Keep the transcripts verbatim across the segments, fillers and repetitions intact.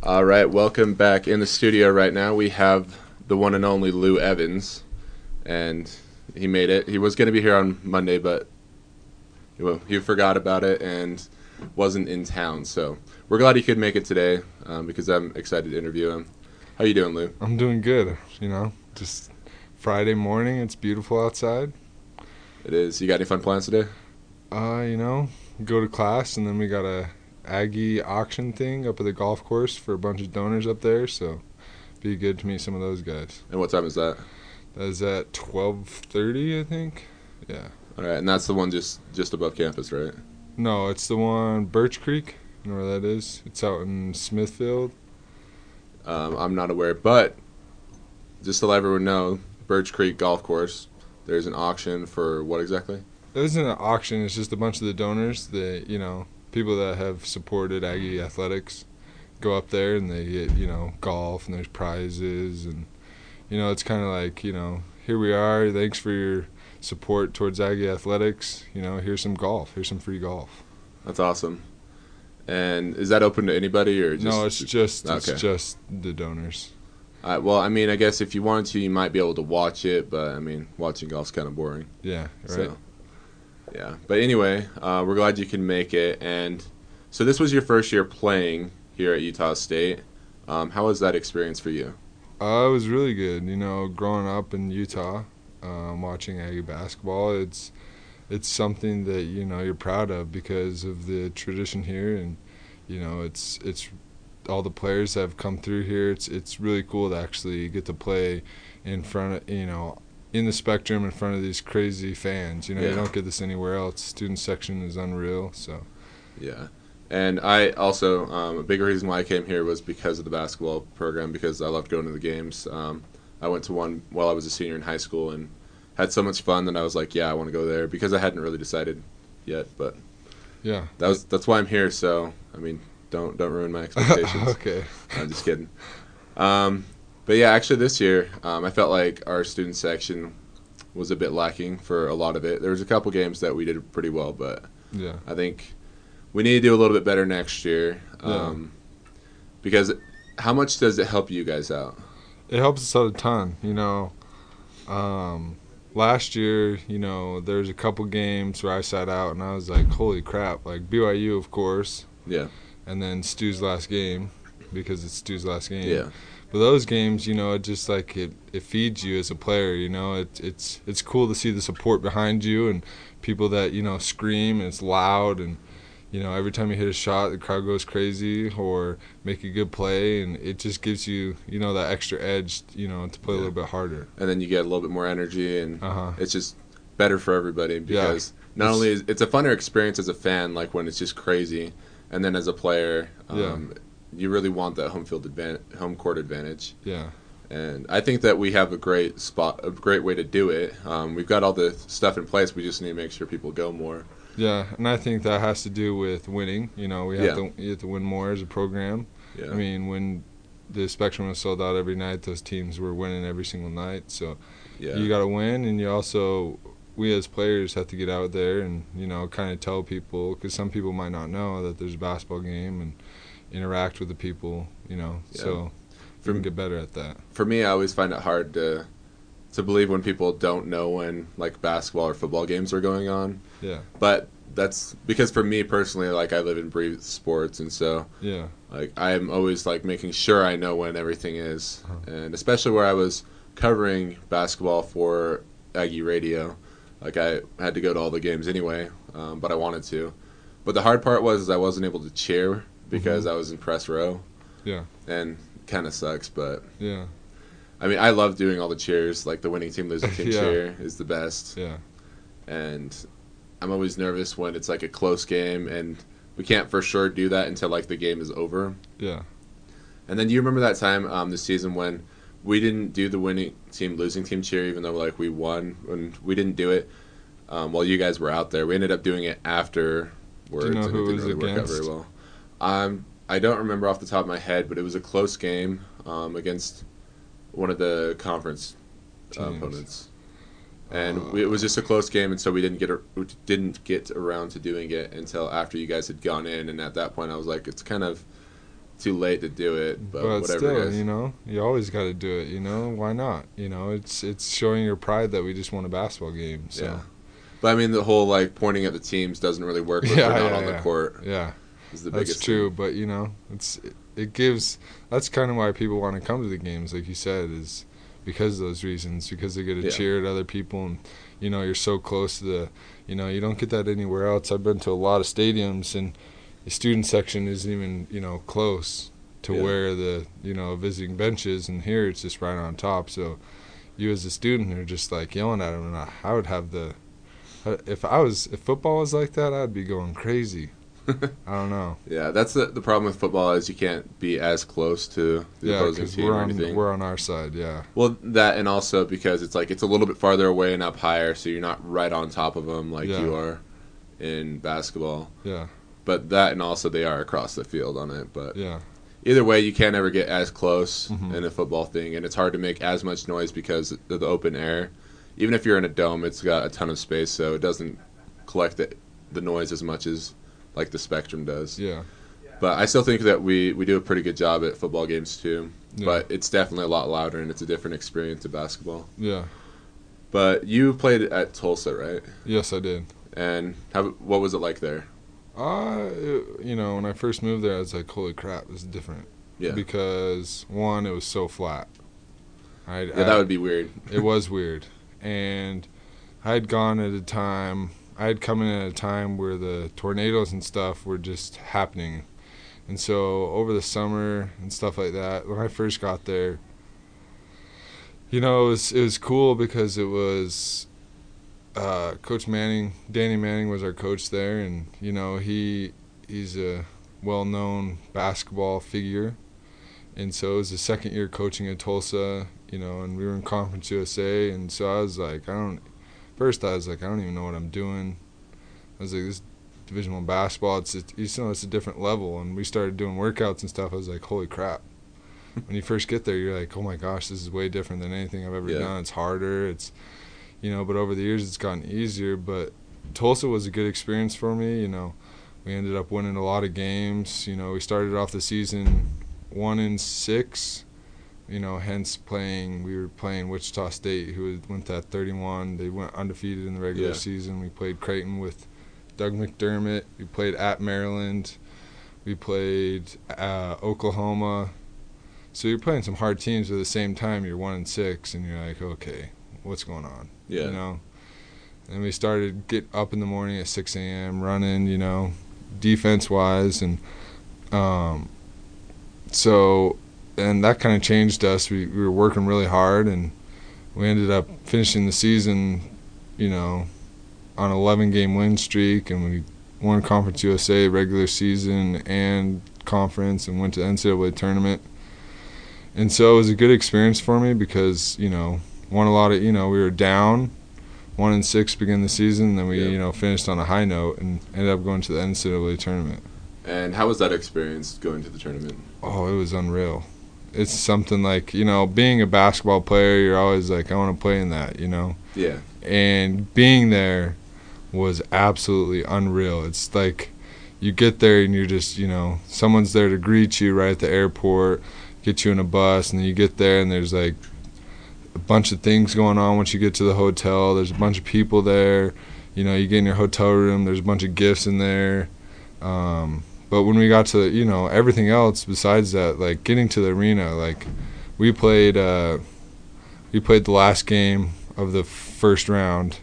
All right, welcome back in the studio right now. We have the one and only Lou Evans, and he made it. He was going to be here on Monday, but well, he forgot about it and wasn't in town. So we're glad he could make it today um, because I'm excited to interview him. How you doing, Lou? I'm doing good. You know, just Friday morning. It's beautiful outside. It is. You got any fun plans today? Uh, you know, go to class, and then we got a Aggie auction thing up at the golf course for a bunch of donors up there. So, be good to meet some of those guys. And what time is that? That is at twelve thirty, I think. Yeah. All right, and that's the one just just above campus, right? No, it's the one Birch Creek. You know where that is? It's out in Smithfield. Um, I'm not aware, but just to let everyone know, Birch Creek Golf Course, there's an auction for what exactly? It isn't an auction. It's just a bunch of the donors that, you know, people that have supported Aggie athletics go up there and they get, you know, golf and there's prizes. And, you know, it's kind of like, you know, here we are. Thanks for your support towards Aggie athletics. You know, here's some golf. Here's some free golf. That's awesome. And is that open to anybody or just? No, it's just okay. it's just the donors. Uh, well, I mean, I guess if you wanted to, you might be able to watch it, but I mean, watching golf's kind of boring. Yeah, right. So, yeah, but anyway, uh, we're glad you can make it. And so this was your first year playing here at Utah State. Um, how was that experience for you? Uh, it was really good. You know, growing up in Utah, um, watching Aggie basketball, it's it's something that, you know, you're proud of because of the tradition here, and you know, it's it's all the players that have come through here. It's it's really cool to actually get to play in front of, you know, in the Spectrum in front of these crazy fans. You know, yeah. You don't get this anywhere else. Student section is unreal. So yeah. And I also, um, a big reason why I came here was because of the basketball program, because I loved going to the games. Um, I went to one while I was a senior in high school and had so much fun that I was like, yeah, I want to go there, because I hadn't really decided yet. But yeah, that was that's why I'm here. So, I mean, don't don't ruin my expectations. Okay. I'm just kidding. Um, but yeah, actually this year, um, I felt like our student section was a bit lacking for a lot of it. There was a couple games that we did pretty well, but yeah, I think we need to do a little bit better next year. Um, yeah. Because how much does it help you guys out? It helps us out a ton. You know, um, last year, you know, there was a couple games where I sat out and I was like, holy crap, like B Y U, of course. Yeah. And then Stu's last game, because it's Stu's last game. Yeah. But those games, you know, it just like it, it feeds you as a player. You know, it, it's it's cool to see the support behind you and people that, you know, scream and it's loud, and you know, every time you hit a shot, the crowd goes crazy, or make a good play, and it just gives you, you know, that extra edge, you know, to play yeah. a little bit harder. And then you get a little bit more energy, and uh-huh. it's just better for everybody, because yeah. not it's, only is it's a funner experience as a fan, like when it's just crazy, and then as a player, um, yeah. you really want that home field advantage, home court advantage. Yeah. And I think that we have a great spot, a great way to do it. Um, we've got all the stuff in place. We just need to make sure people go more. Yeah, and I think that has to do with winning. You know, we have yeah. to you have to win more as a program. Yeah. I mean, when the Spectrum was sold out every night, those teams were winning every single night. So yeah. you got to win, and you also, we as players have to get out there and, you know, kind of tell people, because some people might not know that there's a basketball game, and interact with the people, you know. Yeah. So we can get better at that. For me, I always find it hard to to believe when people don't know when, like, basketball or football games are going on. Yeah. But that's because for me personally, like, I live and breathe sports, and so yeah, like, I'm always like making sure I know when everything is. Uh-huh. And especially where I was covering basketball for Aggie Radio, like, I had to go to all the games anyway, um, but I wanted to. But the hard part was is I wasn't able to cheer because mm-hmm. I was in press row. Yeah. And kind of sucks, but yeah. I mean, I love doing all the cheers. Like, the winning team, losing team yeah. cheer is the best. Yeah. And I'm always nervous when it's like a close game, and we can't for sure do that until like the game is over. Yeah. And then do you remember that time um, this season when we didn't do the winning team, losing team cheer, even though like we won, and we didn't do it um, while you guys were out there. We ended up doing it afterwards. Do you know who it, it didn't really work out very well. Um, I don't remember off the top of my head, but it was a close game um, against one of the conference uh, opponents, and uh, we, it was just a close game, and so we didn't get a, we didn't get around to doing it until after you guys had gone in. And at that point, I was like, it's kind of too late to do it, but, but whatever still, it is. you know, you always got to do it. You know, why not? You know, it's it's showing your pride that we just won a basketball game. So. Yeah. But I mean, the whole like pointing at the teams doesn't really work when yeah, we're not yeah, on yeah. the court. Yeah, is the that's biggest true. thing. But you know, it's it, it gives. That's kind of why people want to come to the games, like you said, is because of those reasons. Because they get to Yeah. cheer at other people, and you know, you're so close to the. You know, you don't get that anywhere else. I've been to a lot of stadiums, and the student section isn't even you know close to Yeah. where the you know visiting bench is, and here it's just right on top. So you as a student are just like yelling at them, and I, I would have the. If I was if football was like that, I'd be going crazy. I don't know. Yeah, that's the the problem with football is you can't be as close to the Yeah, opposing because team we're or on anything. we're on our side. Yeah. Well, that and also because it's like it's a little bit farther away and up higher, so you're not right on top of them like Yeah. you are in basketball. Yeah. But that and also they are across the field on it. But Yeah. either way, you can't ever get as close Mhm. in a football thing, and it's hard to make as much noise because of the open air. Even if you're in a dome, it's got a ton of space, so it doesn't collect the, the noise as much as like the Spectrum does. Yeah. But I still think that we, we do a pretty good job at football games too. Yeah. But it's definitely a lot louder, and it's a different experience to basketball. Yeah. But you played at Tulsa, right? Yes, I did. And how, what was it like there? Uh, it- you know, when I first moved there, I was like, "Holy crap, this is different." Yeah, Because one, it was so flat. I, yeah, that would be weird. It was weird, and I had gone at a time. I had come in at a time where the tornadoes and stuff were just happening, and so over the summer and stuff like that. When I first got there, you know, it was it was cool because it was uh, Coach Manning, Danny Manning was our coach there, and you know he he's a well-known basketball figure, and so it was the second year coaching at Tulsa, you know, and we were in Conference U S A, and so I was like, I don't. First, I was like, I don't even know what I'm doing. I was like, this Division One basketball, it's it's, you know, it's a different level, and we started doing workouts and stuff. I was like, holy crap. When you first get there, you're like, oh my gosh, this is way different than anything I've ever Yeah. done. It's harder. It's, you know, but over the years it's gotten easier. But Tulsa was a good experience for me. You know, we ended up winning a lot of games. You know, we started off the season one and six. You know, hence playing. We were playing Wichita State, who went that thirty-one. They went undefeated in the regular Yeah. season. We played Creighton with Doug McDermott. We played at Maryland. We played uh, Oklahoma. So you're playing some hard teams, but at the same time you're one and six, and you're like, okay, what's going on? Yeah. You know. And we started get up in the morning at six a.m. running, you know, defense wise, and um, so and that kind of changed us. We we were working really hard, and we ended up finishing the season, you know, on an eleven game win streak, and we won Conference U S A regular season and conference, and went to the N C double A tournament. And so it was a good experience for me because, you know, won a lot of, you know, we were down one and six begin the season, and then we, Yeah. you know, finished on a high note and ended up going to the N C double A tournament. And how was that experience going to the tournament? Oh, it was unreal. It's something like, you know, being a basketball player, you're always like, I want to play in that, you know. Yeah. And being there was absolutely unreal. It's like you get there and you're just, you know, someone's there to greet you right at the airport, get you in a bus, and then you get there and there's like a bunch of things going on once you get to the hotel. There's a bunch of people there. You know, you get in your hotel room, there's a bunch of gifts in there. Um, but when we got to, you know, everything else besides that, like getting to the arena, like we played uh, we played the last game of the first round,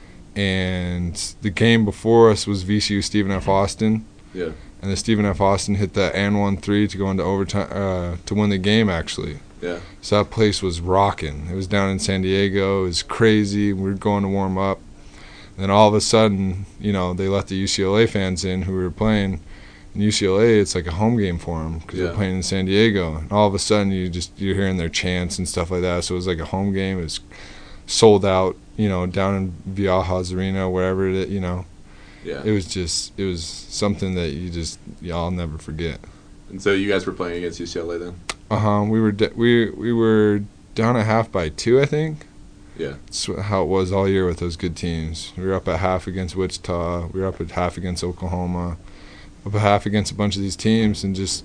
and the game before us was V C U Stephen F. Austin. Yeah. And the Stephen F. Austin hit that and one three to go into overtime uh, to win the game, actually. Yeah. So that place was rocking. It was down in San Diego. It was crazy. We were going to warm up. And then all of a sudden, you know, they let the U C L A fans in who we were playing. In U C L A, it's like a home game for them because Yeah. they're playing in San Diego. And all of a sudden, you just you're hearing their chants and stuff like that. So it was like a home game. It was sold out, you know, down in Viajas Arena, wherever it, you know. Yeah. It was just, it was something that you just, y'all never forget. And so you guys were playing against U C L A then? Uh huh. We were de- we we were down at half by two, I think. Yeah. That's how it was all year with those good teams. We were up at half against Wichita. We were up at half against Oklahoma. Up at half against a bunch of these teams, and just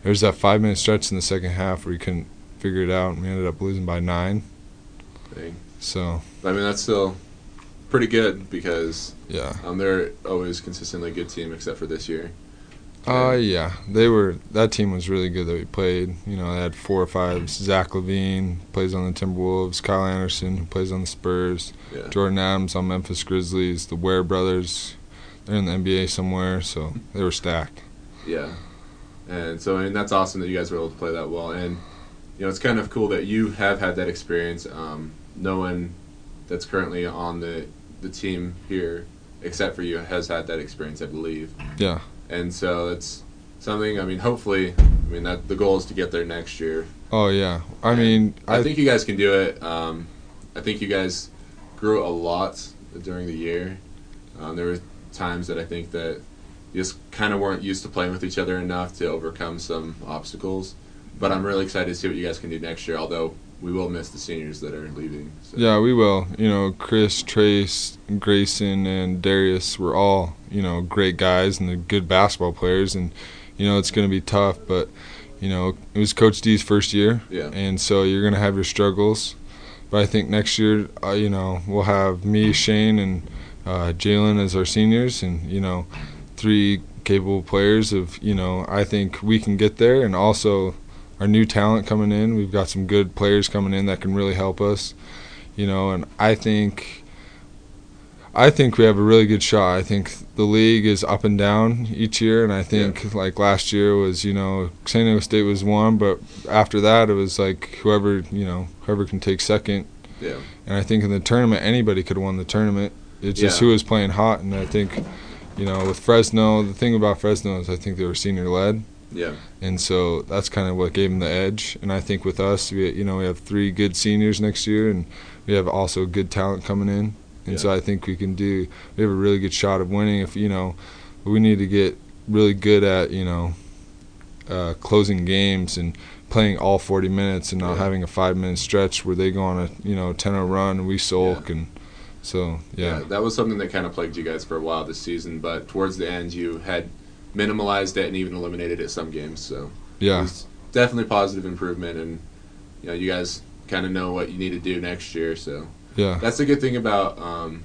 there was that five minute stretch in the second half where we couldn't figure it out, and we ended up losing by nine. Dang. So I mean, that's still pretty good because yeah, um, they're always consistently a good team except for this year. uh, yeah, they were. That team was really good that we played. You know, they had four or five. Zach Levine plays on the Timberwolves. Kyle Anderson, who plays on the Spurs. Yeah. Jordan Adams on Memphis Grizzlies. The Ware brothers, they're in the N B A somewhere, so they were stacked. Yeah. And so, I mean, that's awesome that you guys were able to play that well. And, you know, it's kind of cool that you have had that experience. Um, no one that's currently on the, the team here, except for you, has had that experience, I believe. Yeah. And so it's something, I mean, hopefully, I mean, that the goal is to get there next year. Oh, yeah. I And mean, I, I think you guys can do it. Um, I think you guys grew a lot during the year. Um, there were times that I think that you just kind of weren't used to playing with each other enough to overcome some obstacles. But I'm really excited to see what you guys can do next year, although we will miss the seniors that are leaving. So. Yeah, we will. You know, Chris, Trace, Grayson, and Darius were all, you know, great guys and they're good basketball players. And, you know, it's going to be tough. But, you know, it was Coach D's first year. Yeah. And so you're going to have your struggles. But I think next year, uh, you know, we'll have me, Shane, and uh, Jalen as our seniors. And, you know, three capable players of, you know, I think we can get there. And also our new talent coming in. We've got some good players coming in that can really help us, you know, and I think I think we have a really good shot. I think the league is up and down each year, and I think yeah. like last year was, you know, San Diego State was one, but after that it was like whoever, you know, whoever can take second. Yeah. And I think in the tournament anybody could have won the tournament. It's just yeah. who was playing hot, and I think, you know, with Fresno, the thing about Fresno is I think they were senior led. Yeah. And so that's kind of what gave them the edge. And I think with us, we you know we have three good seniors next year, and we have also good talent coming in. And yeah. so I think we can do. We have a really good shot of winning. If you know, we need to get really good at you know uh, closing games and playing all forty minutes and not yeah. having a five minute stretch where they go on a you know ten oh run and we sulk yeah. and. So yeah. yeah, that was something that kind of plagued you guys for a while this season. But towards the end, you had minimalized it and even eliminated it some games. So yeah, it was definitely positive improvement, and you know you guys kind of know what you need to do next year. So yeah, that's the good thing about um,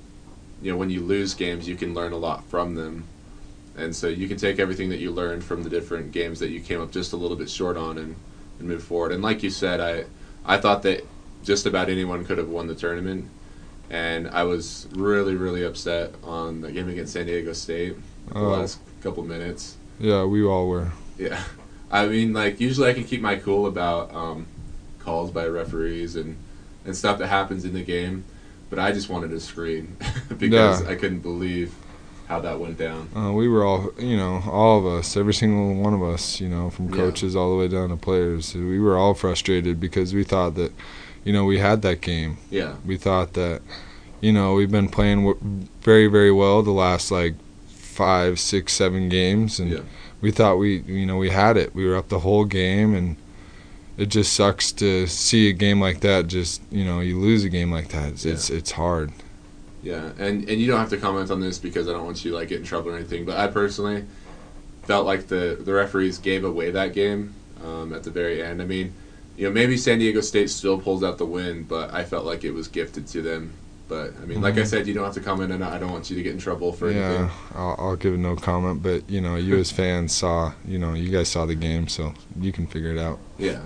you know when you lose games, you can learn a lot from them, and so you can take everything that you learned from the different games that you came up just a little bit short on and, and move forward. And like you said, I I thought that just about anyone could have won the tournament. And I was really, really upset on the game against San Diego State the oh. last couple minutes. Yeah, we all were. Yeah. I mean, like, usually I can keep my cool about um, calls by referees and, and stuff that happens in the game, but I just wanted to scream because yeah. I couldn't believe how that went down. Uh, we were all, you know, all of us, every single one of us, you know, from coaches yeah. all the way down to players. We were all frustrated because we thought that, you know, we had that game. Yeah. We thought that, you know, we've been playing w- very, very well the last, like, five, six, seven games. And yeah. we thought we, you know, we had it. We were up the whole game. And it just sucks to see a game like that just, you know, you lose a game like that. It's, yeah. it's, it's hard. Yeah. And, and you don't have to comment on this because I don't want you to, like, get in trouble or anything. But I personally felt like the, the referees gave away that game um, at the very end. I mean, you know, maybe San Diego State still pulls out the win, but I felt like it was gifted to them. But, I mean, mm-hmm. like I said, you don't have to comment on it. I don't want you to get in trouble for yeah, anything. Yeah, I'll, I'll give it no comment. But, you know, you as fans saw, you know, you guys saw the game, so you can figure it out. Yeah.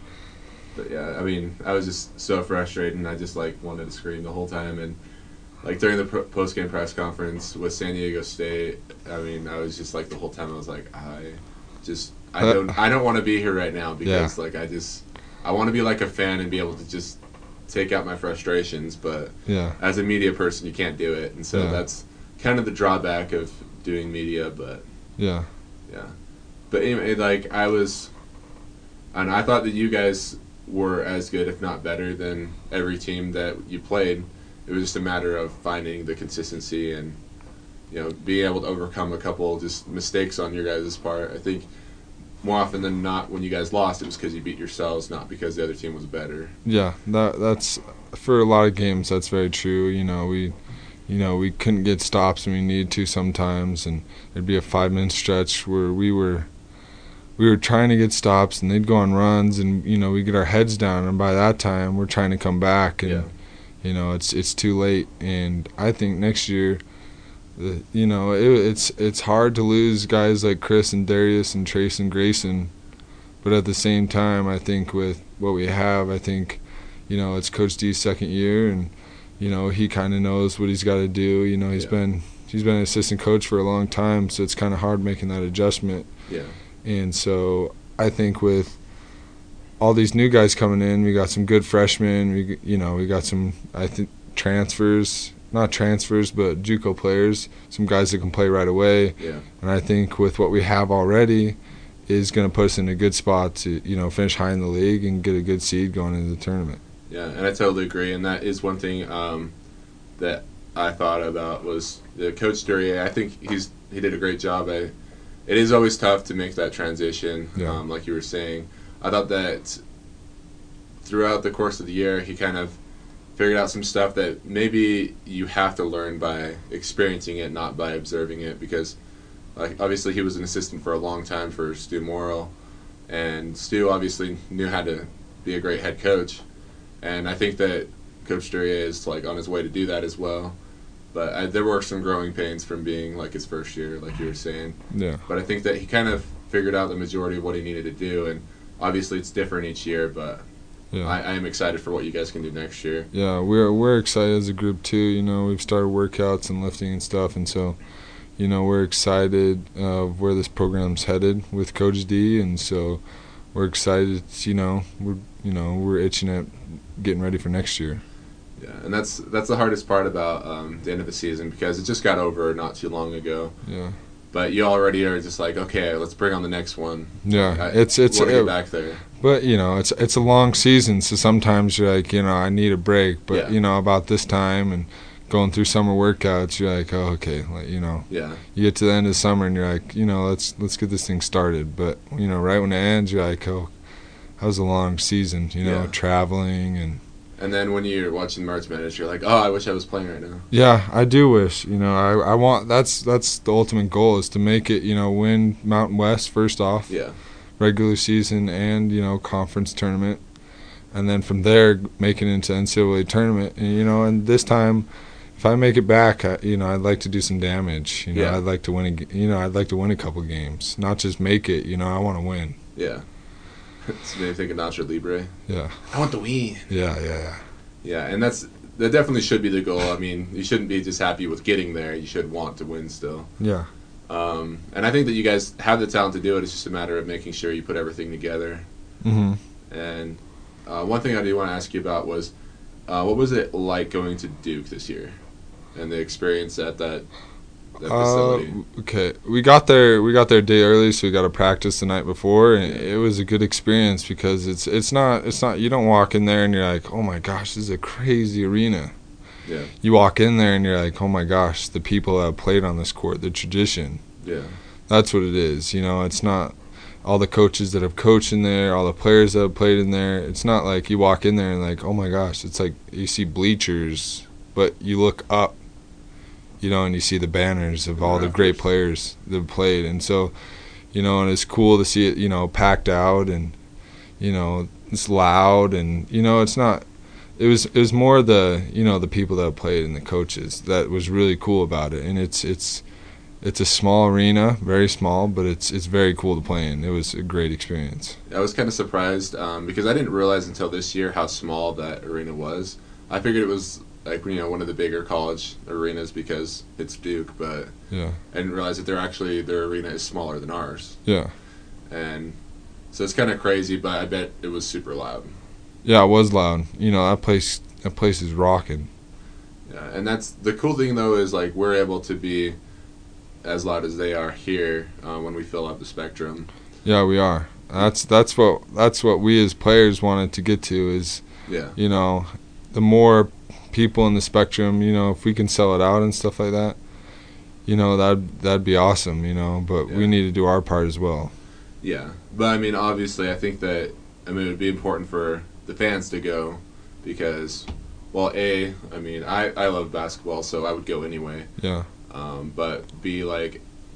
But, yeah, I mean, I was just so frustrated, and I just, like, wanted to scream the whole time. And, like, during the post-game press conference with San Diego State, I mean, I was just, like, the whole time I was like, I just, I don't, I don't want to be here right now because, yeah. like, I just... I want to be like a fan and be able to just take out my frustrations, but yeah. as a media person, you can't do it. And so yeah. that's kind of the drawback of doing media, but yeah. Yeah. But anyway, like I was, and I thought that you guys were as good, if not better, than every team that you played. It was just a matter of finding the consistency and, you know, being able to overcome a couple just mistakes on your guys' part. I think more often than not, when you guys lost, it was because you beat yourselves, not because the other team was better. Yeah, that that's for a lot of games. That's very true. You know, we, you know, we couldn't get stops and we needed to sometimes, and there'd be a five-minute stretch where we were, we were trying to get stops, and they'd go on runs, and you know we get our heads down, and by that time we're trying to come back, and Yeah. you know it's it's too late. And I think next year, the, you know, it, it's it's hard to lose guys like Chris and Darius and Trace and Grayson, but at the same time, I think with what we have, I think, you know, it's Coach D's second year, and you know he kind of knows what he's got to do. You know, he's Yeah. been he's been an assistant coach for a long time, so it's kind of hard making that adjustment. Yeah. And so I think with all these new guys coming in, we got some good freshmen. We you know we got some I think transfers, not transfers, but JUCO players, some guys that can play right away. Yeah. And I think with what we have already is going to put us in a good spot to you know finish high in the league and get a good seed going into the tournament. Yeah, and I totally agree. And that is one thing um, that I thought about was the Coach Duryea. I think he's he did a great job. I, it is always tough to make that transition, Yeah. um, like you were saying. I thought that throughout the course of the year, he kind of figured out some stuff that maybe you have to learn by experiencing it, not by observing it. Because, like, obviously, he was an assistant for a long time for Stu Morrill, and Stu obviously knew how to be a great head coach. And I think that Coach Duryea is like on his way to do that as well. But I, there were some growing pains from being like his first year, like you were saying. Yeah. But I think that he kind of figured out the majority of what he needed to do, and obviously it's different each year. But Yeah. I, I am excited for what you guys can do next year. Yeah, we're we're excited as a group too. You know, we've started workouts and lifting and stuff, and so, you know, we're excited of where this program's headed with Coach D, and so we're excited. You know, we're you know we're itching at getting ready for next year. Yeah, and that's that's the hardest part about um, the end of the season, because it just got over not too long ago. Yeah. But you already are just like, okay, let's bring on the next one. Yeah, I, it's it's want to get it- back there. But you know, it's it's a long season, so sometimes you're like, you know, I need a break. But Yeah. you know, about this time and going through summer workouts, you're like, oh, okay, like, you know, Yeah, you get to the end of summer and you're like, you know, let's let's get this thing started. But you know, right when it ends, you're like, oh, that was a long season. You know, Yeah. traveling and and then when you're watching March Madness, you're like, oh, I wish I was playing right now. yeah, I do wish. You know, I I want that's that's the ultimate goal is to make it. You know, win Mountain West first off. Yeah, Regular season and you know conference tournament, and then from there make it into N C double A tournament. And you know, and this time, if I make it back, I, you know, I'd like to do some damage. You know, Yeah. I'd like to win. A, g- you know, I'd like to win a couple games, not just make it. You know, I want to win. yeah. So maybe think of Nacho Libre. Yeah, I want the win. yeah, yeah, yeah. Yeah, and that's that definitely should be the goal. I mean, you shouldn't be just happy with getting there. You should want to win still. Yeah, Um, and I think that you guys have the talent to do it. It's just a matter of making sure you put everything together. hmm And uh, one thing I do want to ask you about was, uh, what was it like going to Duke this year, and the experience at that, that Uh, facility? okay, we got there. We got there a day early, so we got to practice the night before, and it was a good experience because it's it's not it's not you don't walk in there and you're like, oh my gosh, this is a crazy arena. Yeah, You walk in there and you're like, oh my gosh, the people that have played on this court, the tradition. yeah, That's what it is. You know, it's not all the coaches that have coached in there, all the players that have played in there. It's not like you walk in there and like, oh my gosh, it's like you see bleachers, but you look up, you know, and you see the banners of all the great players that have played. And so, you know, and it's cool to see it, you know, packed out and, you know, it's loud and, you know, it's not, it was, it was more the, you know, the people that have played and the coaches that was really cool about it. And it's, it's, it's a small arena, very small, but it's, it's very cool to play in. It was a great experience. I was kind of surprised um, because I didn't realize until this year how small that arena was. I figured it was like, you know, one of the bigger college arenas because it's Duke, but Yeah. I didn't realize that they're actually their arena is smaller than ours. Yeah. And so it's kind of crazy, but I bet it was super loud. Yeah, it was loud. You know, that place, that place is rocking. Yeah, and that's the cool thing though is like we're able to be as loud as they are here uh, when we fill up the Spectrum. Yeah, we are. That's that's what that's what we as players wanted to get to is, Yeah, you know, the more people in the Spectrum, you know, if we can sell it out and stuff like that, you know, that that'd be awesome, you know, but Yeah. we need to do our part as well. yeah. But I mean, obviously, I think that I mean it would be important for the fans to go because, well, a I mean I I love basketball, so I would go anyway. Yeah. Um, but B, like,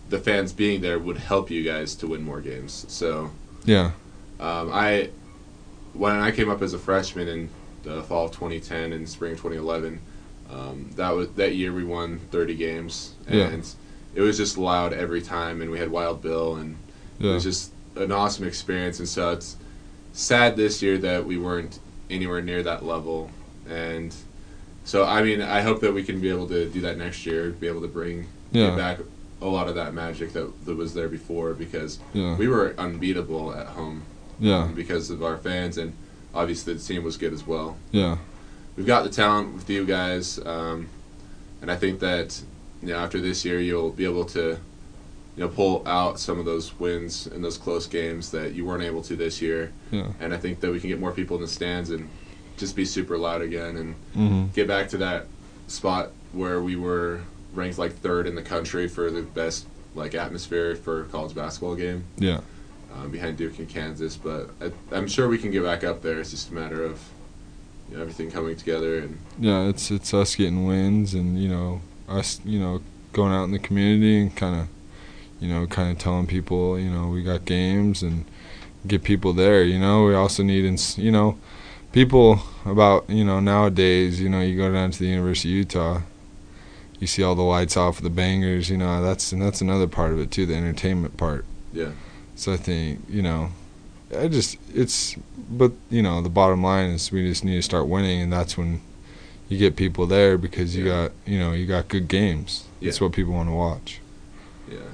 the fans being there would help you guys to win more games. So Yeah. um, I when I came up as a freshman in the fall of twenty ten and spring of twenty eleven, um, that was that year we won thirty games, and Yeah. it was just loud every time, and we had Wild Bill, and Yeah. it was just an awesome experience. And so it's sad this year that we weren't anywhere near that level, and so I mean I hope that we can be able to do that next year, be able to bring Yeah. get back a lot of that magic that, that was there before, because Yeah. we were unbeatable at home Yeah. because of our fans, and obviously the team was good as well. Yeah. We've got the talent with you guys, um, and I think that you know after this year you'll be able to you know pull out some of those wins in those close games that you weren't able to this year. Yeah. And I think that we can get more people in the stands and just be super loud again and Mm-hmm. get back to that spot where we were ranked like third in the country for the best like atmosphere for a college basketball game, Yeah. um, behind Duke and Kansas. But I, I'm sure we can get back up there. It's just a matter of you know everything coming together. And Yeah. It's it's us getting wins, and you know us you know going out in the community and kind of you know kind of telling people you know we got games and get people there. You know we also need ins- you know people about you know nowadays. You know you go down to the University of Utah. You see all the lights off with the bangers, you know, that's and that's another part of it too, the entertainment part. yeah, So I think, you know, I just it's but you know, the bottom line is we just need to start winning, and that's when you get people there because you Yeah. got, you know, you got good games. That's Yeah. what people want to watch. yeah.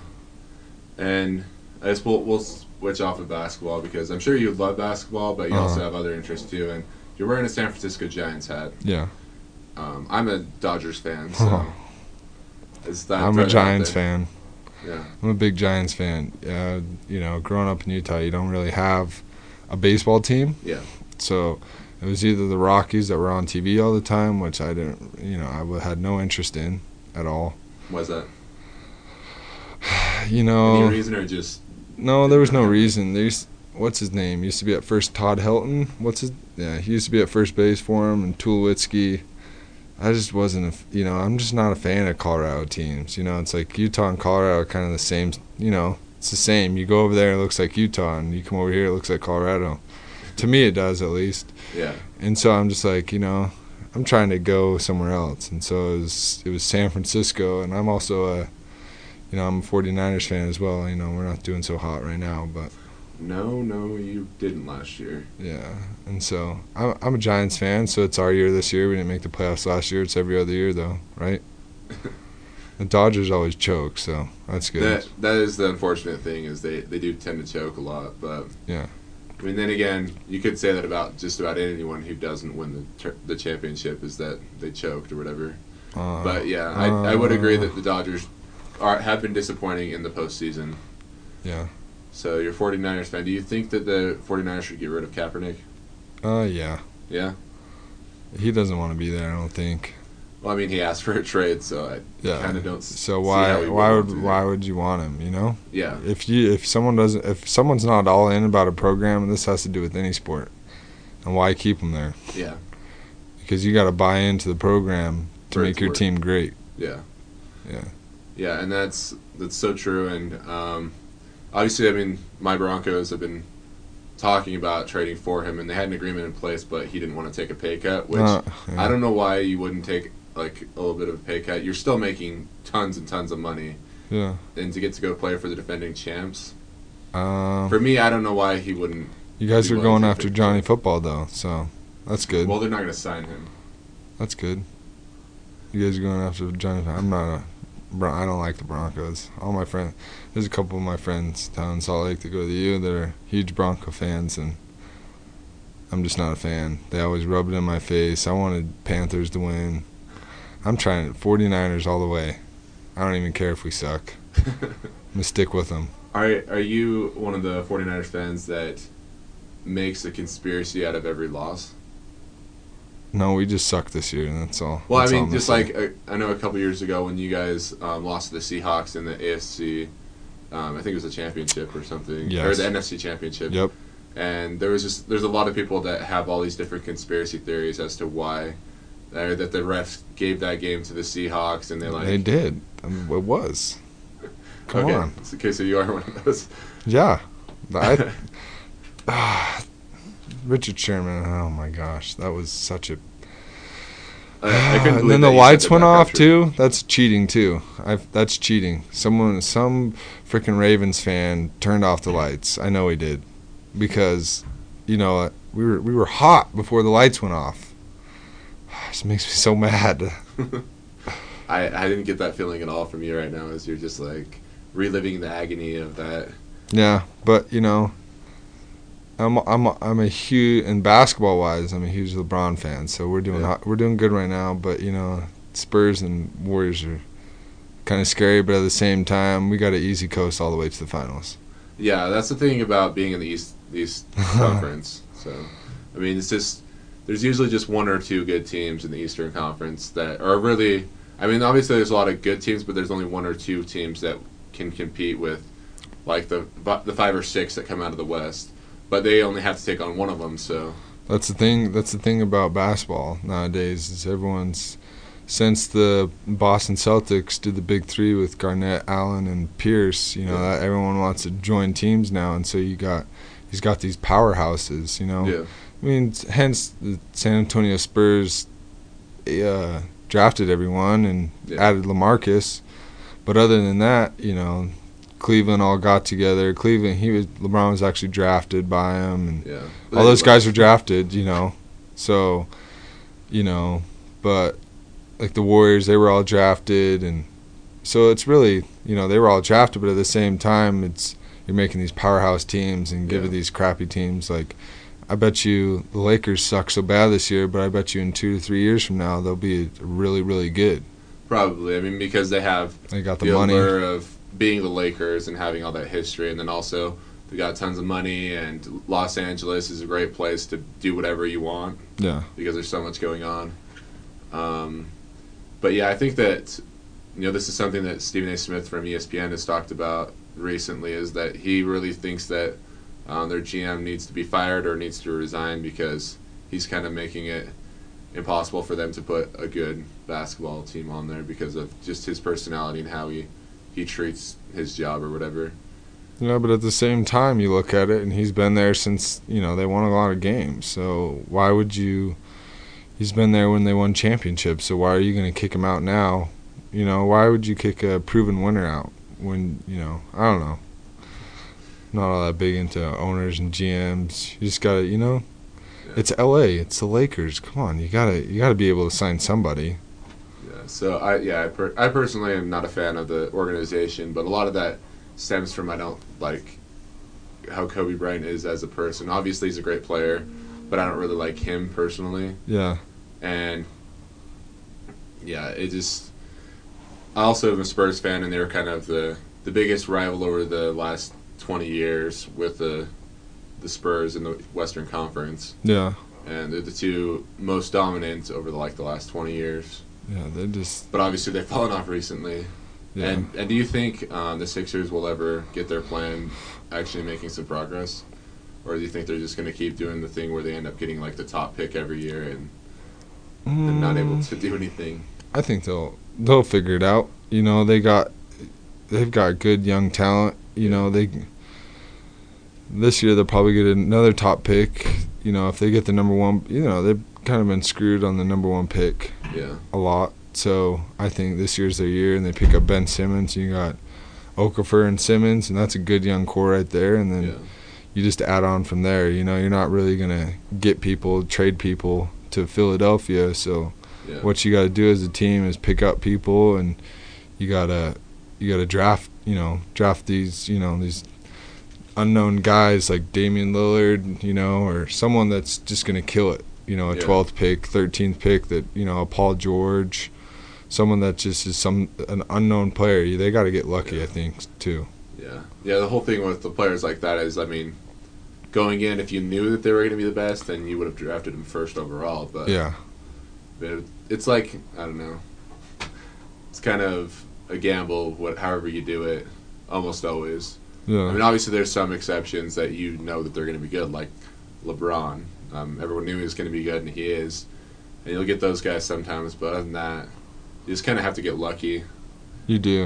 And I guess we'll we'll switch off of basketball because I'm sure you love basketball, but you Uh-huh. also have other interests too. And you're wearing a San Francisco Giants hat. Yeah. Um, I'm a Dodgers fan, so. Is that I'm a threat out Giants there? fan. Yeah, I'm a big Giants fan. Uh, you know, growing up in Utah, you don't really have a baseball team. yeah, So it was either the Rockies that were on T V all the time, which I didn't, you know, I w- had no interest in at all. why's that? You know, Any reason or just no, there was no reason. There's what's his name? Used to be at first Todd Helton. What's his? Yeah, he used to be at first base for him, and Tulowitzki. I just wasn't, a, f- you know, I'm just not a fan of Colorado teams. You know, it's like Utah and Colorado are kind of the same. You know, it's the same. You go over there, it looks like Utah, and you come over here, it looks like Colorado. To me, it does at least. yeah, And so I'm just like, you know, I'm trying to go somewhere else. And so it was, it was San Francisco, and I'm also a, you know, I'm a 49ers fan as well. You know, we're not doing so hot right now, but no, no, you didn't last year. yeah. And so I'm, I'm a Giants fan, so it's our year this year. We didn't make the playoffs last year. It's every other year, though, right? The Dodgers always choke, so that's good. That that is the unfortunate thing is they they do tend to choke a lot, but Yeah. I mean then again you could say that about just about anyone who doesn't win the ter- the championship is that they choked or whatever. Uh, But yeah, I I would agree uh, that the Dodgers are have been disappointing in the postseason. Yeah. So you're a 49ers fan. Do you think that the 49ers should get rid of Kaepernick? Uh, yeah. Yeah. He doesn't want to be there, I don't think. Well, I mean, he asked for a trade, so I Yeah. kind of don't. s- So see why how he why want would to. why would you want him? You know, Yeah, if you if someone doesn't if someone's not all in about a program, and this has to do with any sport, and why keep them there? yeah, Because you got to buy into the program to For make its your work. team great. yeah, Yeah. yeah, and that's that's so true. And um, obviously, I mean, my Broncos have been talking about trading for him, and they had an agreement in place, but he didn't want to take a pay cut. Which Uh, yeah. I don't know why you wouldn't take like a little bit of a pay cut. You're still making tons and tons of money, Yeah. and to get to go play for the defending champs. Um, For me, I don't know why he wouldn't. you guys be are willing going to after take a Johnny cut. Football though, so that's good. Well, they're not going to sign him. That's good. You guys are going after Johnny. I'm not a. Bron- I don't like the Broncos. All my friends, there's a couple of my friends down in Salt Lake that go to the U that are huge Bronco fans, and I'm just not a fan. They always rub it in my face. I wanted Panthers to win. I'm trying 49ers all the way. I don't even care if we suck. I'm gonna stick with them. Are are you one of the 49ers fans that makes a conspiracy out of every loss? No, we just suck this year, and that's all. Well, That's I all mean, I'm just gonna like say. uh, I know a couple years ago when you guys um, lost to the Seahawks in the A F C, um, I think it was a championship or something, or Yes. the N F C championship. Yep. And there was just there's a lot of people that have all these different conspiracy theories as to why, or that the refs gave that game to the Seahawks, and they like They did. I mean, it was. Come okay. on. Okay, so you are one of those. Yeah. I, uh, Richard Sherman, oh my gosh, that was such a... I, I couldn't and then believe the that you lights said the went background off trip. too. That's cheating too. I that's cheating. Someone, some freaking Ravens fan turned off the lights. I know he did, because, you know, we were we were hot before the lights went off. This makes me so mad. I I didn't get that feeling at all from you right now, as you're just like reliving the agony of that. Yeah, but you know, I'm I'm I'm a huge, in basketball wise, I'm a huge LeBron fan. So we're doing Yeah. hot, we're doing good right now. But you know, Spurs and Warriors are kind of scary. But at the same time, we got an easy coast all the way to the finals. Yeah, that's the thing about being in the East the East Conference. So, I mean, it's just there's usually just one or two good teams in the Eastern Conference that are really. I mean, obviously there's a lot of good teams, but there's only one or two teams that can compete with, like the the five or six that come out of the West. But they only have to take on one of them. So That's the thing. That's the thing about basketball nowadays is everyone's, since the Boston Celtics did the big three with Garnett, Allen, and Pierce. You know, Yeah. that everyone wants to join teams now, and so you got, he's got these powerhouses. You know, yeah, I mean, hence the San Antonio Spurs uh, drafted everyone and Yeah. added LaMarcus, but other than that, you know, Cleveland all got together. Cleveland, he was LeBron was actually drafted by him, and yeah. all those guys were drafted, you know. So, you know, but like the Warriors, they were all drafted, and so it's really, you know, they were all drafted, but at the same time, it's you're making these powerhouse teams and giving Yeah. these crappy teams. Like, I bet you the Lakers suck so bad this year, but I bet you in two to three years from now they'll be really, really good. Probably. I mean, because they have They got the, the money. allure of being the Lakers and having all that history, and then also they got tons of money, and Los Angeles is a great place to do whatever you want Yeah, because there's so much going on. Um, but yeah, I think that you know this is something that Stephen A. Smith from E S P N has talked about recently, is that he really thinks that um, their G M needs to be fired or needs to resign because he's kind of making it impossible for them to put a good basketball team on there because of just his personality and how he he treats his job or whatever. you know, but at the same time, you look at it, and he's been there since, you know, they won a lot of games. So why would you? He's been there when they won championships. So why are you going to kick him out now? You know, why would you kick a proven winner out when, you know, I don't know. Not all that big into owners and G Ms. You just gotta, you know, Yeah. it's L A. It's the Lakers. Come on, you gotta, you gotta be able to sign somebody. Yeah. So I yeah I, per- I personally am not a fan of the organization, but a lot of that stems from I don't like how Kobe Bryant is as a person. Obviously, he's a great player, but I don't really like him personally. Yeah, And yeah, it just. I also am a Spurs fan, and they were kind of the the biggest rival over the last twenty years with the the Spurs in the Western Conference, yeah, and they're the two most dominant over the, like the last twenty years. yeah. They just, But obviously, they've fallen off recently. yeah. And and do you think um, the Sixers will ever get their plan actually making some progress, or do you think they're just going to keep doing the thing where they end up getting like the top pick every year and, and not able Mm, to do anything? I think they'll they'll figure it out. You know, they got they've got good young talent. You know, they this year they'll probably get another top pick. You know, if they get the number one, you know, they've kind of been screwed on the number one pick Yeah, a lot. So I think this year's their year, and they pick up Ben Simmons. You got Okafor and Simmons, and that's a good young core right there. And then yeah, you just add on from there. You know, you're not really gonna get people, trade people to Philadelphia. So yeah. what you got to do as a team is pick up people, and you gotta you gotta draft. You know, draft these. You know, these unknown guys like Damian Lillard. You know, or someone that's just gonna kill it. You know, a Yeah. twelfth pick, thirteenth pick. That you know, a Paul George. Someone that just is some an unknown player. They got to get lucky, Yeah. I think, too. Yeah, yeah. The whole thing with the players like that is, I mean, going in, if you knew that they were going to be the best, then you would have drafted them first overall. But Yeah, but it's like I don't know. It's kind of a gamble. What, however you do it, almost always. yeah, I mean, obviously there's some exceptions that you know that they're going to be good, like LeBron. Um, everyone knew he was going to be good, and he is. And you'll get those guys sometimes, but other than that, you just kind of have to get lucky. you do.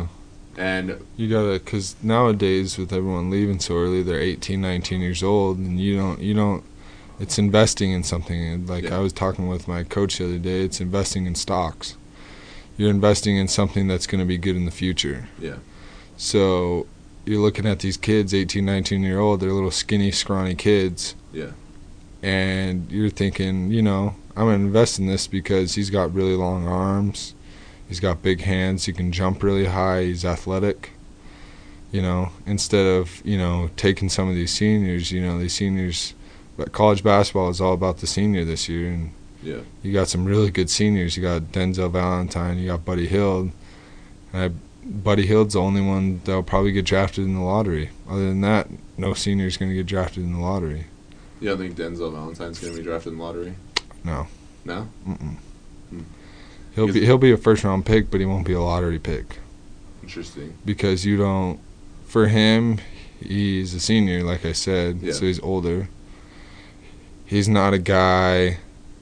And you gotta, because nowadays with everyone leaving so early, they're eighteen, nineteen years old, and you don't, you don't. It's investing in something. And like yeah. I was talking with my coach the other day, it's investing in stocks. You're investing in something that's going to be good in the future. Yeah. So you're looking at these kids, eighteen, nineteen year old, they're little skinny, scrawny kids. Yeah. And you're thinking, you know, I'm going to invest in this because he's got really long arms. He's got big hands. He can jump really high. He's athletic. You know, instead of, you know, taking some of these seniors, you know, these seniors, but college basketball is all about the senior this year. And yeah. you got some really good seniors. You got Denzel Valentine. You got Buddy Hield. And I, Buddy Hield's the only one that'll probably get drafted in the lottery. Other than that, no senior's going to get drafted in the lottery. You don't think Denzel Valentine's going to be drafted in the lottery? No. No? Mm-mm. Hmm. He'll be he'll be a first round pick, but he won't be a lottery pick. Interesting. Because you don't. For him, he's a senior, like I said, yeah. so he's older. He's not a guy.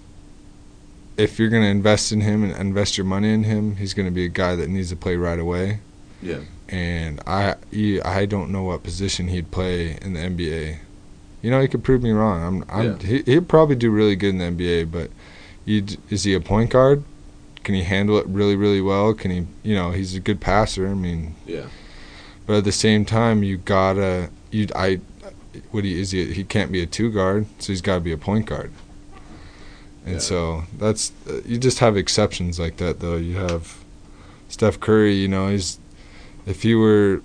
If you're going to invest in him and invest your money in him, he's going to be a guy that needs to play right away. Yeah. And I he, I don't know what position he'd play in the N B A. You know, he could prove me wrong. I'm, I'm, yeah. he, he'd probably do really good in the N B A, but is he a point guard? Can he handle it really, really well? Can he, you know, he's a good passer. I mean, yeah. But at the same time, you gotta, you, I, what he is he? He can't be a two guard, so he's got to be a point guard. And yeah. so that's uh, you just have exceptions like that, though. You have Steph Curry. You know, he's if he were,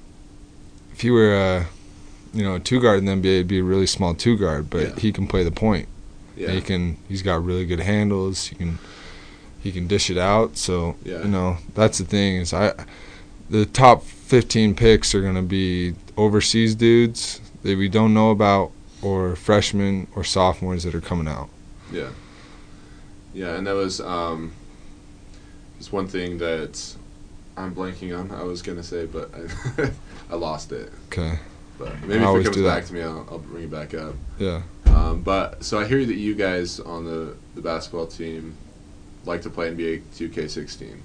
if he were, uh, you know, a two guard in the N B A, it'd be a really small two guard, but yeah. he can play the point. Yeah. He can. He's got really good handles. He can. He can dish it out. So yeah. you know that's the thing is I, the top fifteen picks are gonna be overseas dudes that we don't know about, or freshmen or sophomores that are coming out. Yeah. Yeah, and that was um, just one thing that I'm blanking on. I was gonna say, but I, I lost it. Okay. But maybe if it comes back to me, I'll, I'll bring it back up. Yeah. Um, but so I hear that you guys on the, the basketball team like to play N B A two K sixteen.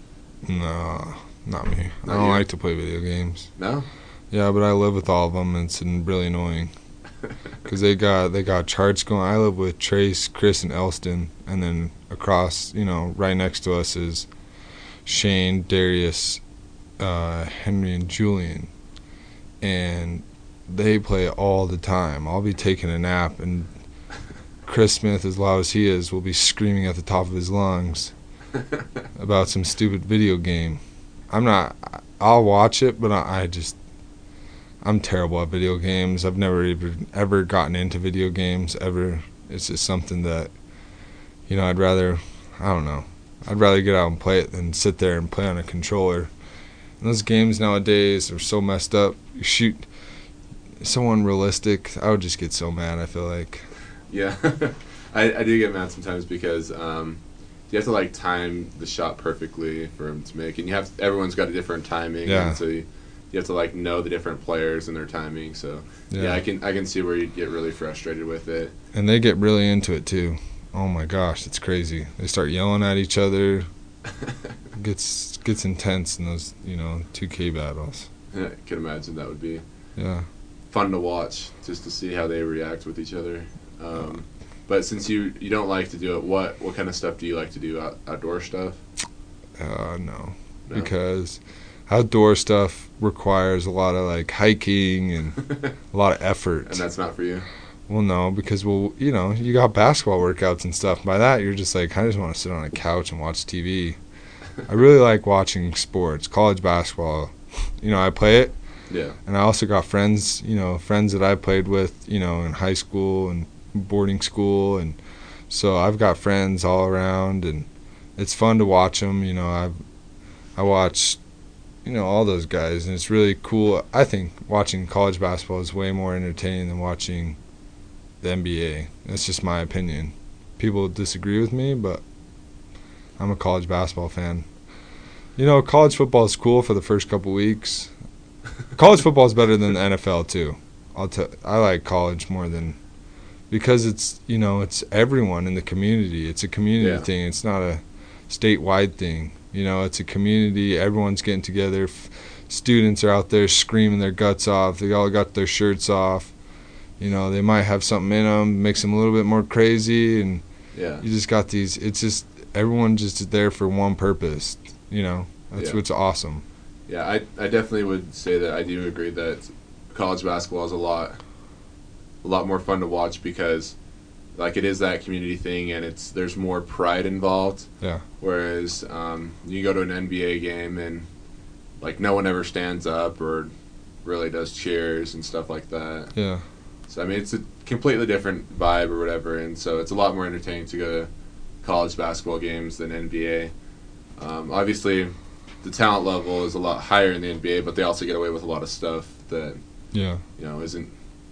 No, not me. Not I don't you? like to play video games. No? Yeah, but I live with all of them, and it's really annoying. Because they got they got charts going. I live with Trace, Chris, and Elston, and then across, you know, right next to us is Shane, Darius, uh, Henry, and Julian. And they play all the time. I'll be taking a nap, and Chris Smith, as loud as he is, will be screaming at the top of his lungs about some stupid video game. I'm not. I'll watch it, but I, I just. I'm terrible at video games. I've never even ever gotten into video games ever. It's just something that, you know, I'd rather. I don't know. I'd rather get out and play it than sit there and play on a controller. And those games nowadays are so messed up. You shoot so unrealistic. I would just get so mad, I feel like. Yeah. I, I do get mad sometimes because um, you have to, like, time the shot perfectly for him to make. And you have everyone's got a different timing. Yeah. And so you, you have to, like, know the different players and their timing. So, yeah. yeah, I can I can see where you get really frustrated with it. And they get really into it, too. Oh, my gosh, it's crazy. They start yelling at each other. It gets gets intense in those, you know, two K battles. I can imagine that would be Yeah. fun to watch, just to see how they react with each other. Um, but since you, you don't like to do it, what what kind of stuff do you like to do? Out, outdoor stuff? Uh, no. No? Because outdoor stuff requires a lot of, like, hiking and a lot of effort. And that's not for you? Well, no, because, well, you know, you got basketball workouts and stuff. By that, you're just like, I just want to sit on a couch and watch T V. I really like watching sports, college basketball. You know, I play it. Yeah. And I also got friends, you know, friends that I played with, you know, in high school and boarding school. And so I've got friends all around, and it's fun to watch them. You know, I've, I watch, you know, all those guys, and it's really cool. I think watching college basketball is way more entertaining than watching the N B A. That's just my opinion. People disagree with me, but I'm a college basketball fan. You know, college football is cool for the first couple weeks. College football is better than the N F L too. I'll tell. I like college more than because it's you know it's everyone in the community. It's a community yeah. thing. It's not a statewide thing. You know, it's a community. Everyone's getting together. F- students are out there screaming their guts off. They all got their shirts off. You know, they might have something in them, makes them a little bit more crazy, and Yeah. you just got these. It's just everyone just is there for one purpose. You know, that's Yeah. what's awesome. Yeah, I, I definitely would say that I do agree that college basketball is a lot a lot more fun to watch because like it is that community thing and it's there's more pride involved. Yeah. Whereas um, you go to an N B A game and like no one ever stands up or really does cheers and stuff like that. Yeah. So I mean it's a completely different vibe or whatever, and so it's a lot more entertaining to go to college basketball games than N B A. Um, obviously, the talent level is a lot higher in the N B A, but they also get away with a lot of stuff that Yeah. you know isn't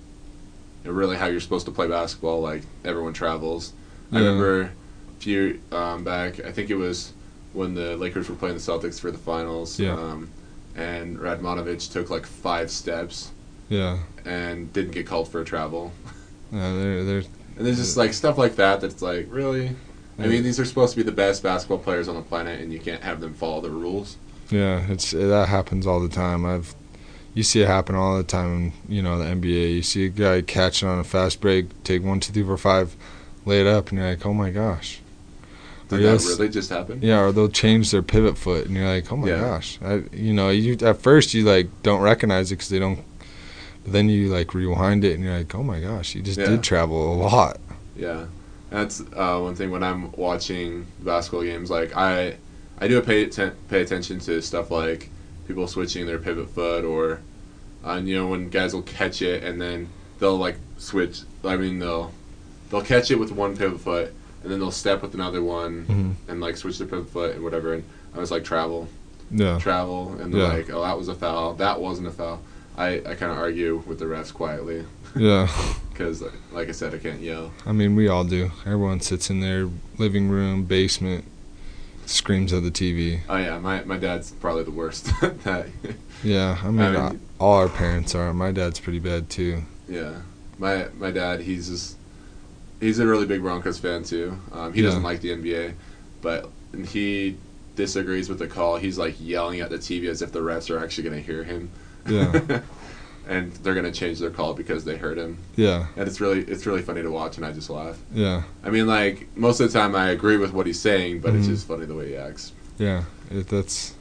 you know, really how you're supposed to play basketball. Like everyone travels. I Yeah. remember a few um, back. I think it was when the Lakers were playing the Celtics for the finals. Yeah. Um, and Radmanovic took like five steps Yeah. and didn't get called for a travel. Yeah. They're they're. And there's just like stuff like that that's like, really? I mean, these are supposed to be the best basketball players on the planet, and you can't have them follow the rules. Yeah, it's that happens all the time. I've you see it happen all the time. In, you know, the N B A. You see a guy catching on a fast break, take one, two, three, four, five, lay it up, and you're like, oh my gosh. Did Or that yes- really just happen? Yeah, or they'll change their pivot foot, and you're like, oh my Yeah. gosh. I, you know, you at first you like don't recognize it because they don't. But then you like rewind it, and you're like, oh my gosh, you just Yeah. did travel a lot. Yeah. That's uh, one thing when I'm watching basketball games. Like, I I do pay, atten- pay attention to stuff like people switching their pivot foot or, uh, you know, when guys will catch it and then they'll, like, switch. I mean, they'll they'll catch it with one pivot foot and then they'll step with another one Mm-hmm. and, like, switch their pivot foot and whatever. And I was like, travel. Yeah. travel, and they're Yeah. like, oh, that was a foul. That wasn't a foul. I, I kind of argue with the refs quietly Yeah. because, like I said, I can't yell. I mean, we all do. Everyone sits in their living room, basement, screams at the T V. Oh, yeah, my, my dad's probably the worst at that. Yeah, I mean, I mean- I- all our parents are. My dad's pretty bad too. Yeah. My my dad, he's just, he's a really big Broncos fan, too. Um, he doesn't Yeah. like the N B A, but he disagrees with the call. He's, like, yelling at the T V as if the refs are actually going to hear him. Yeah. And they're going to change their call because they heard him. Yeah, And it's really it's really funny to watch, and I just laugh. yeah, I mean, like, most of the time I agree with what he's saying, but it's Mhm. just funny the way he acts. yeah. It, that's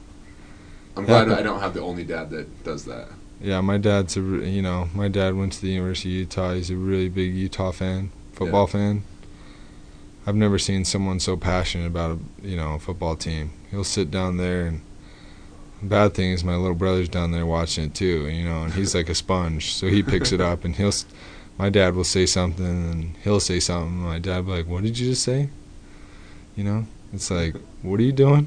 I'm glad Yeah. I don't have the only dad that does that. yeah. My dad's a re- you know my dad went to the University of Utah. He's a really big Utah fan, football fan. I've never seen someone so passionate about a you know a football team. He'll sit down there and. Bad thing is my little brother's down there watching it too, you know, and he's like a sponge, so he picks it up and he'll. s- My dad will say something and he'll say something. My dad will be like, "What did you just say?" You know, it's like, "What are you doing?"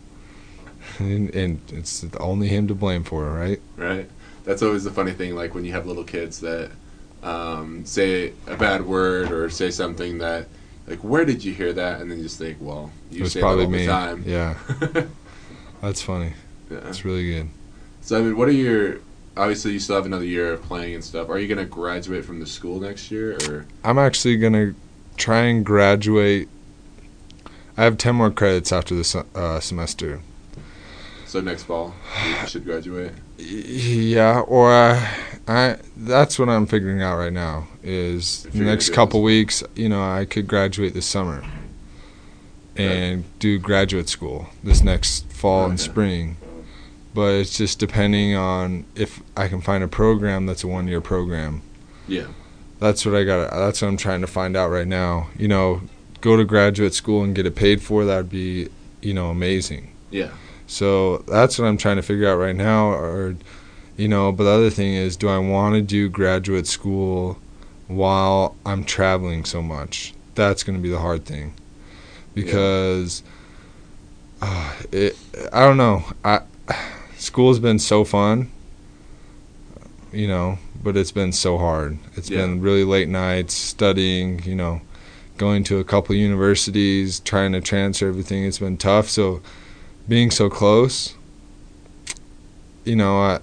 And, and it's only him to blame for it, right? Right? That's always the funny thing, like, when you have little kids that um, say a bad word or say something that, like, where did you hear that? And then you just think, well, you It was say probably that all me. the time. Yeah, that's funny. Yeah. That's really good. So, I mean, what are your... Obviously, you still have another year of playing and stuff. Are you going to graduate from the school next year, or... I'm actually gonna try and graduate. I have ten more credits after this uh, semester. So next fall, you should graduate? Yeah, or I, I that's what I'm figuring out right now is If the you're gonna next do it couple this- weeks, you know, I could graduate this summer and do graduate school this next fall and Okay. spring. But it's just depending on if I can find a program that's a one-year program. Yeah. That's what I got. That's what I'm trying to find out right now. You know, go to graduate school and get it paid for. That'd be, you know, amazing. Yeah. So that's what I'm trying to figure out right now. Or, you know, but the other thing is, do I want to do graduate school while I'm traveling so much? That's going to be the hard thing, because uh, it. I don't know. I school's been so fun, you know, but it's been so hard. It's Yeah. been really late nights studying. You know, going to a couple universities, trying to transfer everything. It's been tough. So being so close, you know, I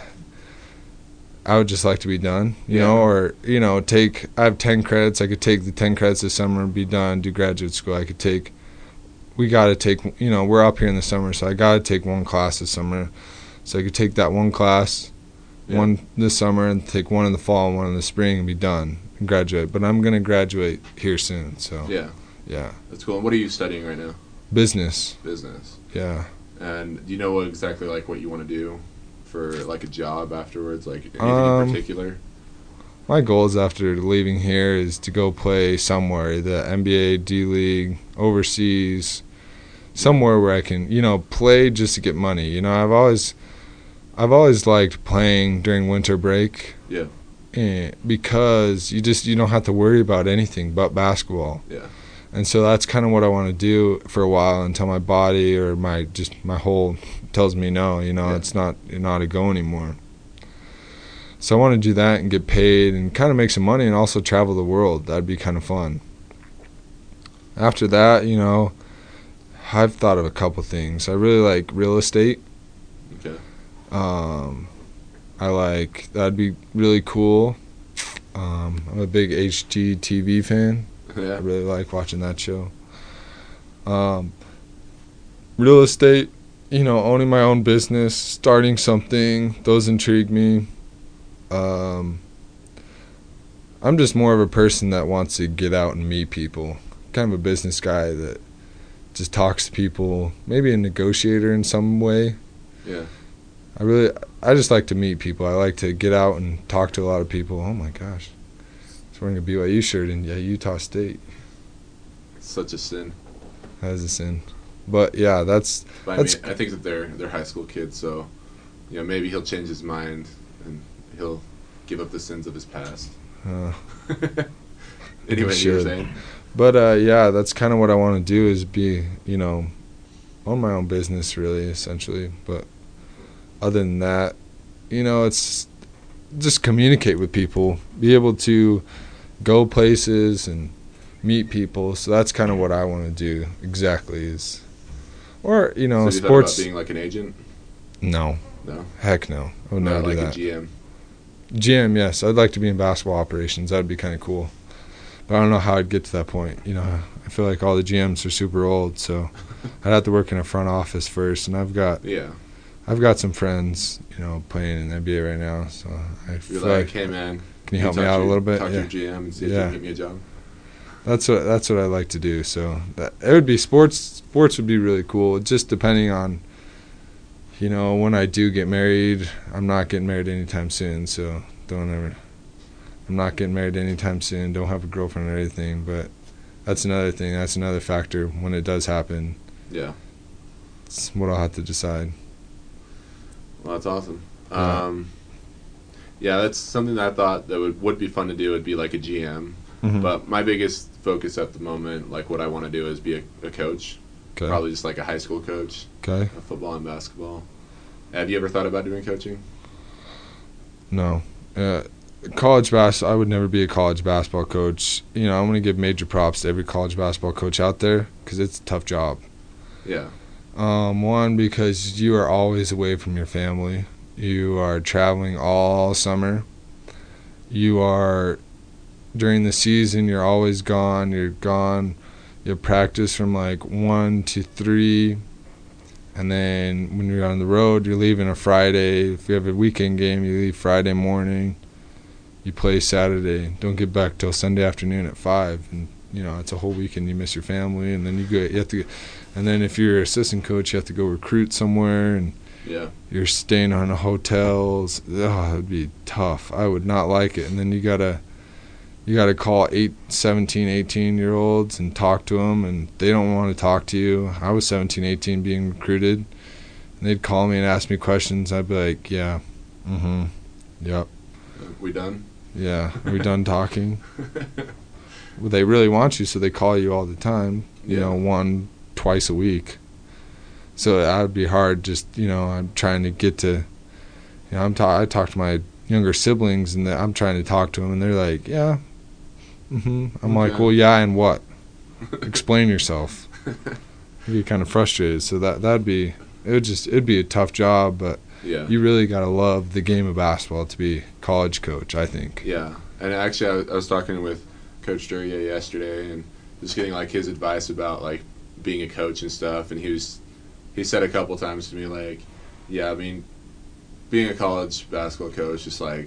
I would just like to be done, you Yeah. know, or, you know, take, I have ten credits. I could take the ten credits this summer and be done, do graduate school. I could take we got to take, you know, we're up here in the summer, so I got to take one class this summer. So I could take that one class, yeah. one this summer, and take one in the fall and one in the spring and be done and graduate. But I'm going to graduate here soon, so. Yeah. Yeah. That's cool. And what are you studying right now? Business. Business. Yeah. And do you know what exactly, like, what you want to do for, like, a job afterwards? Like, anything um, in particular? My goals after leaving here is to go play somewhere, the N B A, D-League, overseas, somewhere where I can, you know, play just to get money. You know, I've always, I've always liked playing during winter break. Yeah. And because you just you don't have to worry about anything but basketball. Yeah. And so that's kind of what I want to do for a while until my body or my just my whole tells me no. You know, yeah. it's not not a go anymore. So I want to do that and get paid and kind of make some money and also travel the world. That'd be kind of fun. After that, you know, I've thought of a couple things. I really like real estate. Okay. Um, I like, that'd be really cool. Um, I'm a big H G T V fan. Yeah. I really like watching that show. Um, real estate, you know, owning my own business, starting something, those intrigue me. Um, I'm just more of a person that wants to get out and meet people. Kind of a business guy that just talks to people, maybe a negotiator in some way. Yeah. I really, I just like to meet people. I like to get out and talk to a lot of people. Oh my gosh, he's wearing a B Y U shirt in yeah, Utah State. It's such a sin. That is a sin. But yeah, that's. But that's I mean, I think that they're they're high school kids, so you know maybe he'll change his mind and he'll give up the sins of his past. Uh, anyway, you were saying. But uh, yeah, that's kind of what I want to do is be, you know, own my own business really, essentially. But other than that, you know, it's just communicate with people, be able to go places and meet people. So that's kind of what I want to do exactly is, or, you know, so you sports. Thought about being like an agent? No. No? Heck no. I would Not never like do that. a G M? G M, yes. I'd like to be in basketball operations. That would be kind of cool. But I don't know how I'd get to that point. You know, I feel like all the G Ms are super old, so I'd have to work in a front office first. And I've got, yeah, I've got some friends, you know, playing in the N B A right now. So I You're feel like, like, hey man, can you help me out a little bit? Talk yeah. to your G M and see if yeah. you can get me a job. That's what that's what I like to do. So that it would be sports. Sports would be really cool. Just depending on, you know, when I do get married. I'm not getting married anytime soon, so don't ever. I'm not getting married anytime soon. Don't have a girlfriend or anything, but that's another thing. That's another factor when it does happen. Yeah. It's what I'll have to decide. Well, that's awesome. Yeah. Um, yeah, that's something that I thought that would, would be fun to do would be like a G M. Mm-hmm. But my biggest focus at the moment, like what I want to do is be a, a coach. Okay. Probably just like a high school coach. Okay. Of football and basketball. Have you ever thought about doing coaching? No. Uh, college bas- I would never be a college basketball coach. You know, I'm going to give major props to every college basketball coach out there because it's a tough job. Yeah. Um, one, because you are always away from your family. You are traveling all summer. You are, during the season, you're always gone. You're gone. You practice from like one to three. And then when you're on the road, you're leaving a Friday. If you have a weekend game, you leave Friday morning. You play Saturday. Don't get back till Sunday afternoon at five. And, you know, it's a whole weekend. You miss your family. And then you go, you have to, and then if you're an assistant coach, you have to go recruit somewhere. And yeah. You're staying on hotels. Oh, it would be tough. I would not like it. And then you got to, you got to call eight, seventeen, eighteen-year-olds and talk to them, and they don't want to talk to you. I was seventeen, eighteen being recruited, and they'd call me and ask me questions. I'd be like, yeah, mm-hmm, yep. We done? Yeah, are we done talking? Well, they really want you, so they call you all the time, you yeah. know, one, twice a week. So that would be hard just, you know, I'm trying to get to, you know, I'm ta- I talk to my younger siblings, and I'm trying to talk to them, and they're like, yeah, mm-hmm. I'm okay. like, well, yeah, and what? Explain yourself. You get kind of frustrated. So that that'd be it. Would just it'd be a tough job, but yeah. you really gotta love the game of basketball to be college coach, I think. Yeah, and actually, I was, I was talking with Coach Duria yesterday, and just getting like his advice about like being a coach and stuff, and he was he said a couple times to me like, yeah, I mean, being a college basketball coach, just like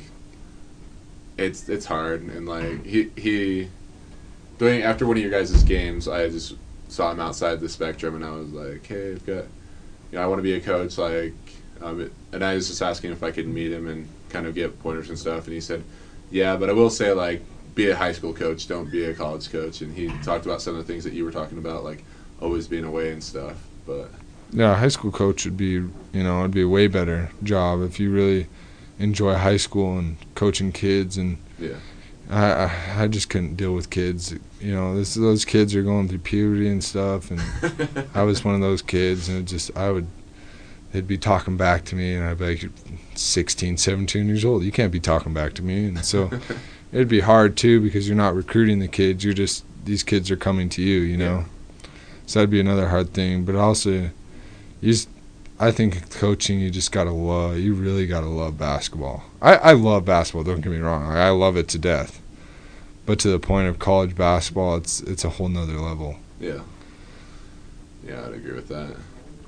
it's it's hard, and like he he doing after one of your guys' games, I just saw him outside the Spectrum, and I was like, hey, I've got, you know, I want to be a coach, like, um, and I was just asking if I could meet him and kind of get pointers and stuff, and he said, yeah, but I will say, like, be a high school coach, don't be a college coach, and he talked about some of the things that you were talking about, like always being away and stuff, but yeah, a high school coach would be, you know, it'd be a way better job if you really enjoy high school and coaching kids. And yeah, I, I, I just couldn't deal with kids. You know, this, those kids are going through puberty and stuff, and I was one of those kids, and it just, I would, they'd be talking back to me, and I'd be like, you're sixteen, seventeen years old, you can't be talking back to me. And so it'd be hard, too, because you're not recruiting the kids, you're just, these kids are coming to you, you know. Yeah. So that'd be another hard thing. But also, you just, I think coaching, you just gotta love. You really gotta love basketball. I, I love basketball. Don't get me wrong. I love it to death. But to the point of college basketball, it's it's a whole nother level. Yeah. Yeah, I'd agree with that.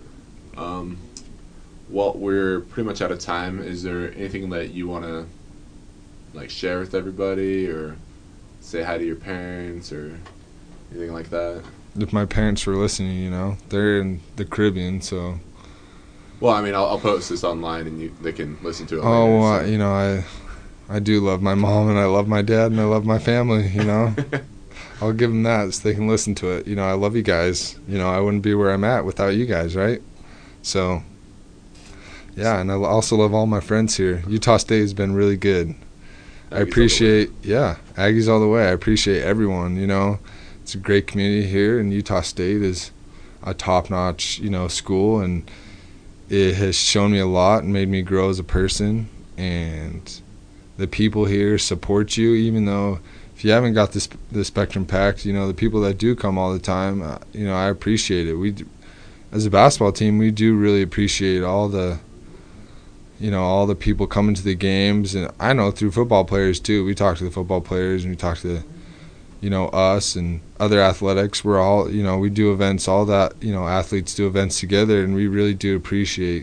Um, well, we're pretty much out of time. Is there anything that you want to like share with everybody, or say hi to your parents, or anything like that? If my parents were listening, you know, they're in the Caribbean, so. Well, I mean, I'll, I'll post this online, and you, they can listen to it. Oh, later, well, so. you know, I, I do love my mom, and I love my dad, and I love my family. You know, I'll give them that so they can listen to it. You know, I love you guys. You know, I wouldn't be where I'm at without you guys, right? So, yeah, and I also love all my friends here. Utah State has been really good. Aggies I appreciate, yeah, Aggies all the way. I appreciate everyone. You know, it's a great community here, and Utah State is a top-notch, you know, school, and it has shown me a lot and made me grow as a person. And the people here support you, even though if you haven't got this the Spectrum packed, you know, the people that do come all the time, uh, you know, I appreciate it. We, do, as a basketball team, we do really appreciate all the, you know, all the people coming to the games. And I know through football players too. We talk to the football players, and we talk to the, you know, us and other athletics. We're all, you know, we do events, all that, you know, athletes do events together, and we really do appreciate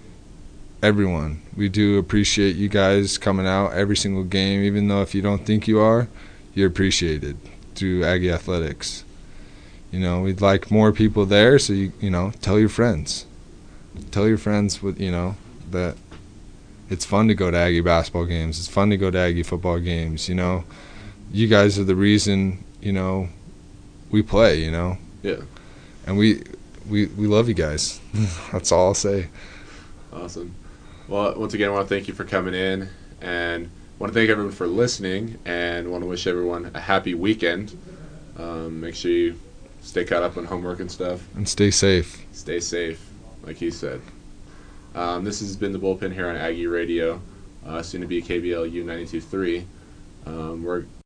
everyone. We do appreciate you guys coming out every single game, even though if you don't think you are, you're appreciated through Aggie Athletics. You know, we'd like more people there, so, you you know, tell your friends. Tell your friends, with you know, that it's fun to go to Aggie basketball games. It's fun to go to Aggie football games, you know. You guys are the reason, you know, we play, you know. Yeah. And we we we love you guys. That's all I'll say. Awesome. Well, once again, I want to thank you for coming in, and want to thank everyone for listening, and want to wish everyone a happy weekend. Um, make sure you stay caught up on homework and stuff. And stay safe. Stay safe, like he said. Um, this has been the Bullpen here on Aggie Radio, uh, soon to be K B L U ninety-two point three. Um, we're